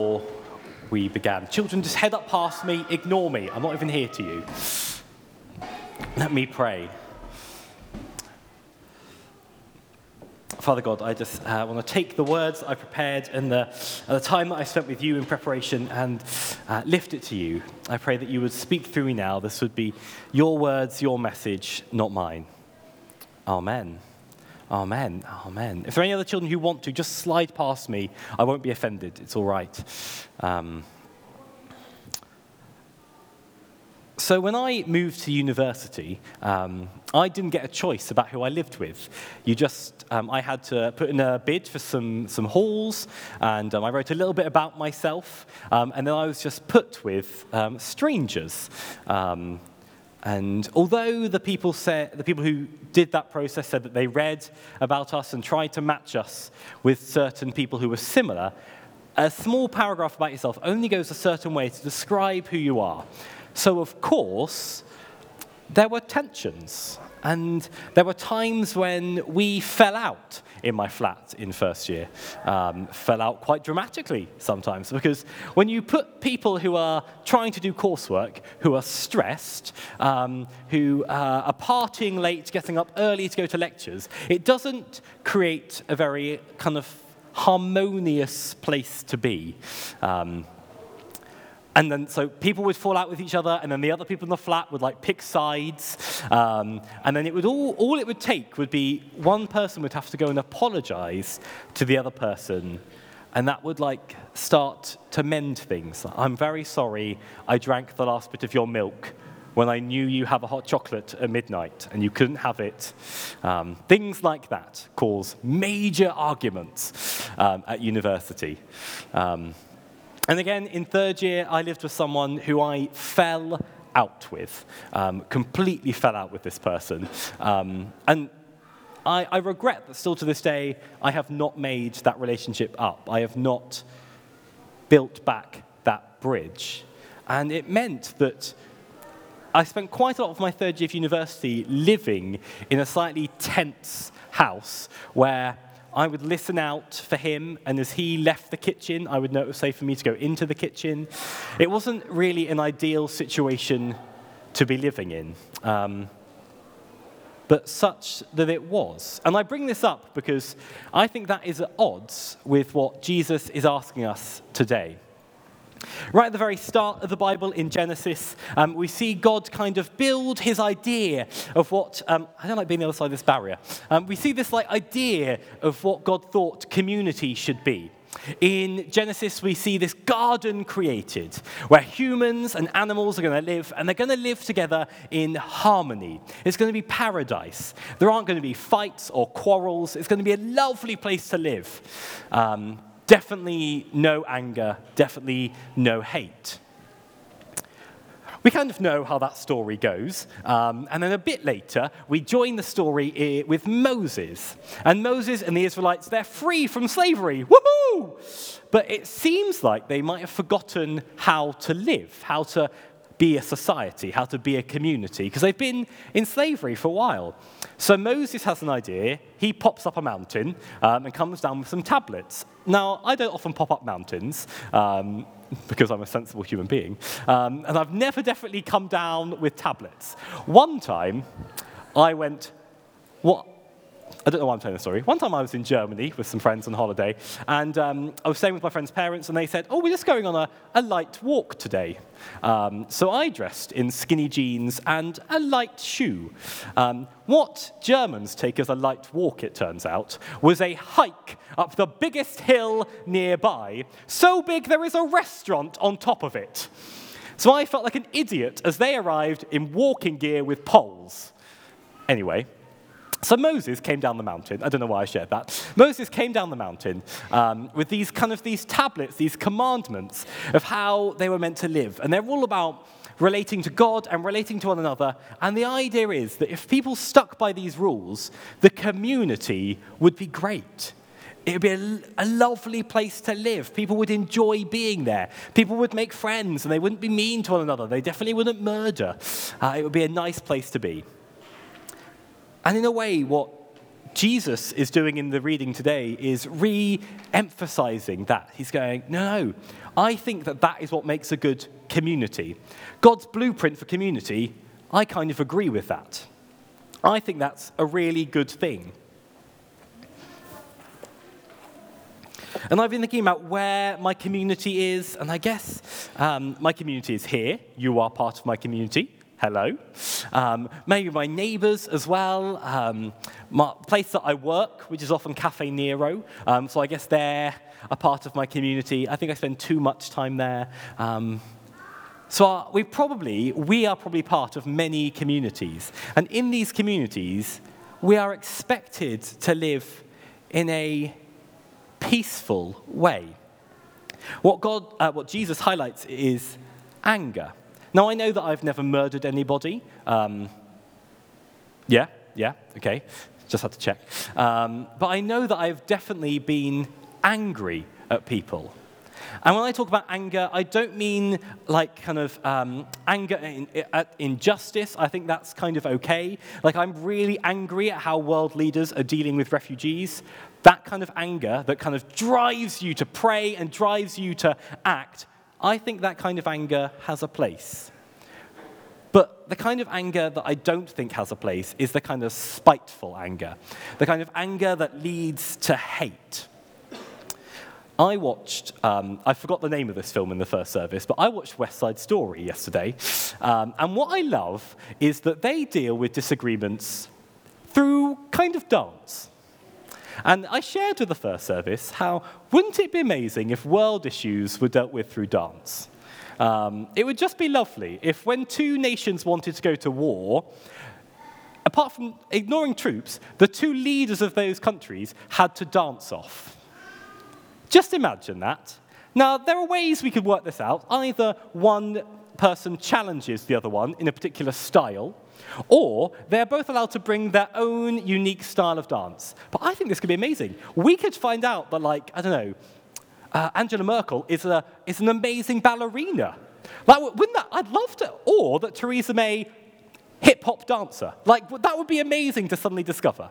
We began. Children, just head up past me, ignore me. I'm not even here to you. Let me pray. Father God, I just want to take the words I prepared and the time that I spent with you in preparation and lift it to you. I pray that you would speak through me now. This would be your words, your message, not mine. Amen. Amen. Amen. If there are any other children who want to, just slide past me. I won't be offended. It's all right. So when I moved to university, I didn't get a choice about who I lived with. I had to put in a bid for some halls, and I wrote a little bit about myself, and then I was just put with strangers. And although the people who did that process said that they read about us and tried to match us with certain people who were similar, a small paragraph about yourself only goes a certain way to describe who you are. So, of course, there were tensions, and there were times when we fell out in my flat in first year. Fell out quite dramatically sometimes, because when you put people who are trying to do coursework, who are stressed, who are partying late, getting up early to go to lectures, it doesn't create a very kind of harmonious place to be. And then, so people would fall out with each other, and then the other people in the flat would pick sides, and then it would all it would take would be one person would have to go and apologize to the other person, and that would start to mend things. I'm very sorry I drank the last bit of your milk when I knew you have a hot chocolate at midnight and you couldn't have it. Things like that cause major arguments at university. And again, in third year, I lived with someone who I fell out with, completely fell out with this person. And I regret that still to this day, I have not made that relationship up. I have not built back that bridge. And it meant that I spent quite a lot of my third year of university living in a slightly tense house where I would listen out for him, and as he left the kitchen, I would know it was safe for me to go into the kitchen. It wasn't really an ideal situation to be living in, but such that it was. And I bring this up because I think that is at odds with what Jesus is asking us today. Right at the very start of the Bible in Genesis, we see God kind of build his idea of what, I don't like being the other side of this barrier. We see this idea of what God thought community should be. In Genesis, we see this garden created where humans and animals are going to live, and they're going to live together in harmony. It's going to be paradise. There aren't going to be fights or quarrels. It's going to be a lovely place to live. Definitely no anger, definitely no hate. We kind of know how that story goes, and then a bit later, we join the story with Moses. And Moses and the Israelites, they're free from slavery, woohoo! But it seems like they might have forgotten how to live, how to be a society, how to be a community, because they've been in slavery for a while. So Moses has an idea. He pops up a mountain and comes down with some tablets. Now, I don't often pop up mountains because I'm a sensible human being, and I've never definitely come down with tablets. One time, I went, what? I don't know why I'm telling the story. One time I was in Germany with some friends on holiday, and I was staying with my friend's parents, and they said, we're just going on a light walk today. So I dressed in skinny jeans and a light shoe. What Germans take as a light walk, it turns out, was a hike up the biggest hill nearby, so big there is a restaurant on top of it. So I felt like an idiot as they arrived in walking gear with poles. Anyway, so Moses came down the mountain. I don't know why I shared that. Moses came down the mountain with these tablets, these commandments of how they were meant to live. And they're all about relating to God and relating to one another. And the idea is that if people stuck by these rules, the community would be great. It would be a lovely place to live. People would enjoy being there. People would make friends, and they wouldn't be mean to one another. They definitely wouldn't murder. It would be a nice place to be. And in a way, what Jesus is doing in the reading today is re-emphasizing that. He's going, no, I think that is what makes a good community. God's blueprint for community, I kind of agree with that. I think that's a really good thing. And I've been thinking about where my community is, and I guess my community is here. You are part of my community. Hello. Maybe my neighbours as well. My place that I work, which is often Cafe Nero. So I guess they're a part of my community. I think I spend too much time there. So we are probably part of many communities. And in these communities, we are expected to live in a peaceful way. What Jesus highlights is anger. Now, I know that I've never murdered anybody. Yeah, okay. Just had to check. But I know that I've definitely been angry at people. And when I talk about anger, I don't mean like kind of anger at injustice. I think that's kind of okay. Like I'm really angry at how world leaders are dealing with refugees. That kind of anger that kind of drives you to pray and drives you to act, I think that kind of anger has a place. But the kind of anger that I don't think has a place is the kind of spiteful anger, the kind of anger that leads to hate. I watched, I forgot the name of this film in the first service, but I watched West Side Story yesterday. And what I love is that they deal with disagreements through kind of dance. And I shared with the first service how, wouldn't it be amazing if world issues were dealt with through dance? It would just be lovely if when two nations wanted to go to war, apart from ignoring troops, the two leaders of those countries had to dance off. Just imagine that. Now, there are ways we could work this out. Either one person challenges the other one in a particular style, or they're both allowed to bring their own unique style of dance. But I think this could be amazing. We could find out that, like, I don't know, Angela Merkel is an amazing ballerina. Like, wouldn't that? I'd love to. Or that Theresa May, hip-hop dancer. Like, that would be amazing to suddenly discover.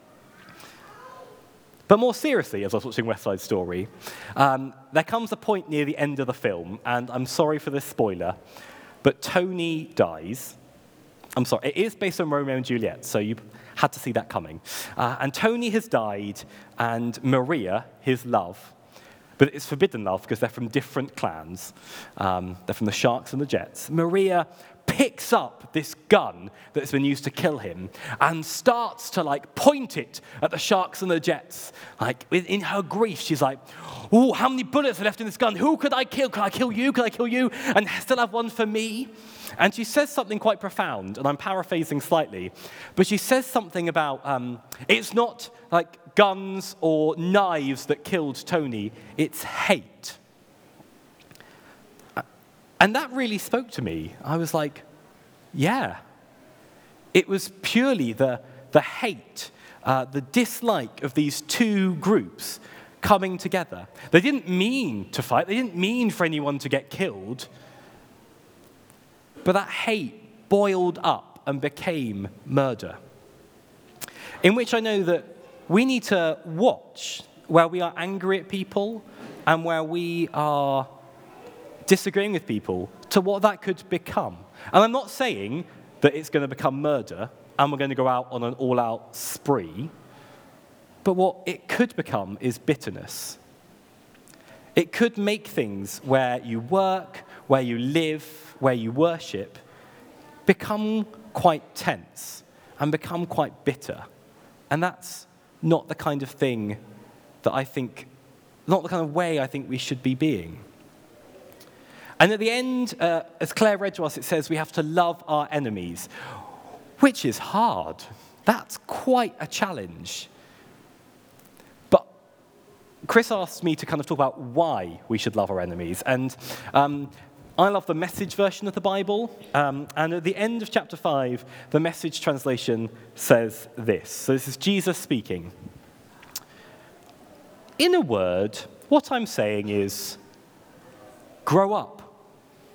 But more seriously, as I was watching West Side Story, there comes a point near the end of the film, and I'm sorry for this spoiler, but Tony dies. I'm sorry, it is based on Romeo and Juliet, so you had to see that coming. And Tony has died, and Maria, his love, but it's forbidden love because they're from different clans. They're from the Sharks and the Jets. Maria picks up this gun that's been used to kill him and starts to like point it at the Sharks and the Jets. Like in her grief, she's like, "Oh, how many bullets are left in this gun? Who could I kill? Could I kill you? Could I kill you? And still have one for me?" And she says something quite profound, and I'm paraphrasing slightly, but she says something about it's not like guns or knives that killed Tony, it's hate. And that really spoke to me. I was like, yeah. It was purely the hate, the dislike of these two groups coming together. They didn't mean to fight. They didn't mean for anyone to get killed. But that hate boiled up and became murder. In which I know that we need to watch where we are angry at people and where we are disagreeing with people to what that could become. And I'm not saying that it's going to become murder and we're going to go out on an all-out spree, but what it could become is bitterness. It could make things where you work, where you live, where you worship, become quite tense and become quite bitter. And that's not the kind of thing that I think, not the kind of way I think we should be being. And at the end, as Claire read to us, it says we have to love our enemies, which is hard. That's quite a challenge. But Chris asked me to kind of talk about why we should love our enemies. And I love the Message version of the Bible. And at the end of chapter 5, the Message translation says this. So this is Jesus speaking. In a word, what I'm saying is, grow up.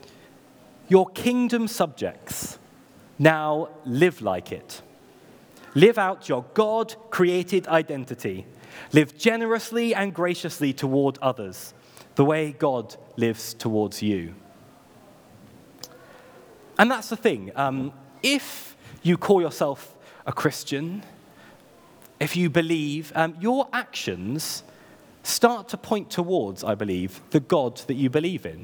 Your kingdom subjects, now live like it. Live out your God-created identity. Live generously and graciously toward others, the way God lives towards you. And that's the thing. If you call yourself a Christian, if you believe, your actions start to point towards, I believe, the God that you believe in.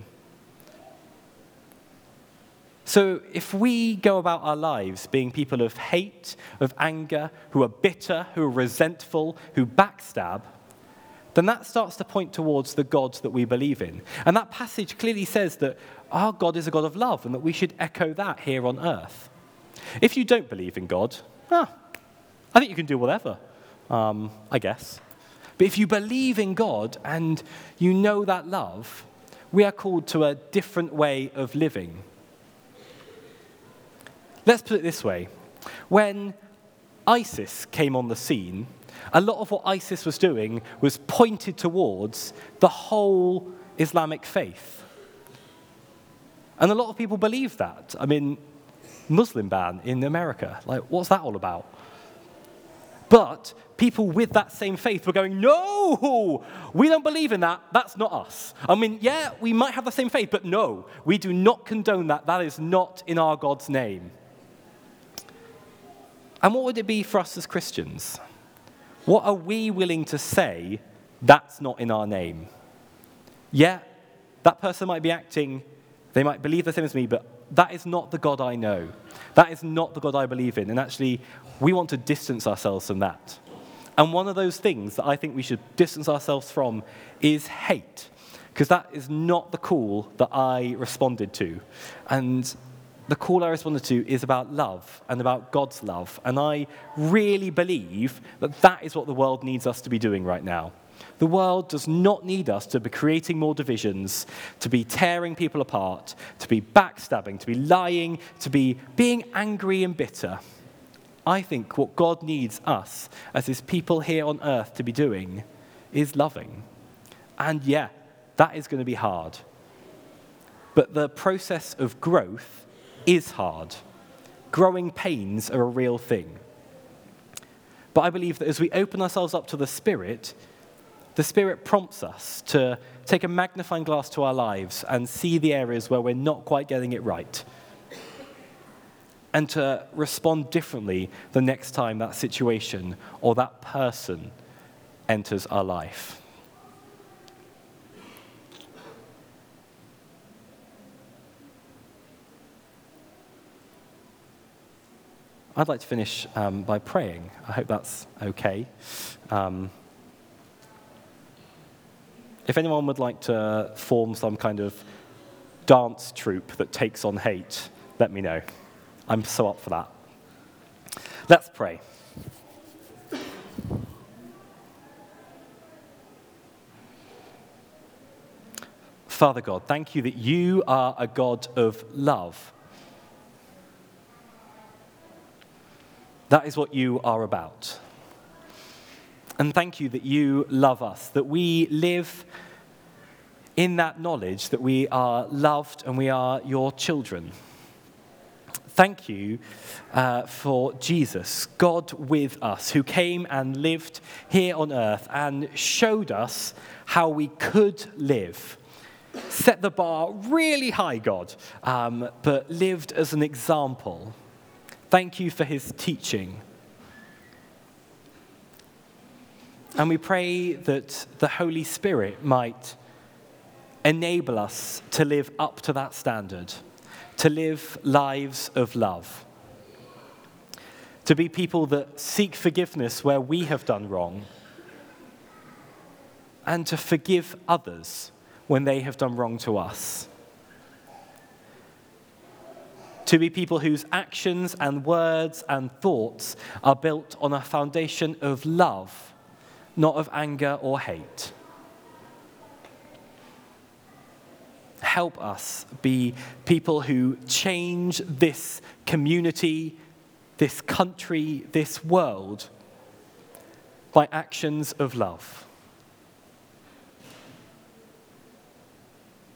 So if we go about our lives being people of hate, of anger, who are bitter, who are resentful, who backstab, then that starts to point towards the God that we believe in. And that passage clearly says that our God is a God of love and that we should echo that here on earth. If you don't believe in God, I think you can do whatever, I guess. But if you believe in God and you know that love, we are called to a different way of living. Let's put it this way. When ISIS came on the scene, a lot of what ISIS was doing was pointed towards the whole Islamic faith. And a lot of people believe that. I mean, Muslim ban in America. Like, what's that all about? But people with that same faith were going, no, we don't believe in that. That's not us. I mean, yeah, we might have the same faith, but no, we do not condone that. That is not in our God's name. And what would it be for us as Christians? What are we willing to say that's not in our name? Yeah, that person might be acting, they might believe the same as me, but that is not the God I know. That is not the God I believe in. And actually, we want to distance ourselves from that. And one of those things that I think we should distance ourselves from is hate, because that is not the call that I responded to. And the call I responded to is about love and about God's love. And I really believe that that is what the world needs us to be doing right now. The world does not need us to be creating more divisions, to be tearing people apart, to be backstabbing, to be lying, to be being angry and bitter. I think what God needs us as his people here on earth to be doing is loving. And yeah, that is going to be hard. But the process of growth is hard. Growing pains are a real thing. But I believe that as we open ourselves up to the Spirit prompts us to take a magnifying glass to our lives and see the areas where we're not quite getting it right. And to respond differently the next time that situation or that person enters our life. I'd like to finish by praying. I hope that's okay. If anyone would like to form some kind of dance troupe that takes on hate, let me know. I'm so up for that. Let's pray. Father God, thank you that you are a God of love. That is what you are about. And thank you that you love us, that we live in that knowledge that we are loved and we are your children. Thank you for Jesus, God with us, who came and lived here on earth and showed us how we could live. Set the bar really high, God, but lived as an example. Thank you for his teaching. And we pray that the Holy Spirit might enable us to live up to that standard, to live lives of love, to be people that seek forgiveness where we have done wrong, and to forgive others when they have done wrong to us. To be people whose actions and words and thoughts are built on a foundation of love, not of anger or hate. Help us be people who change this community, this country, this world by actions of love.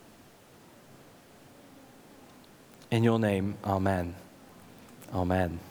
In your name, amen. Amen.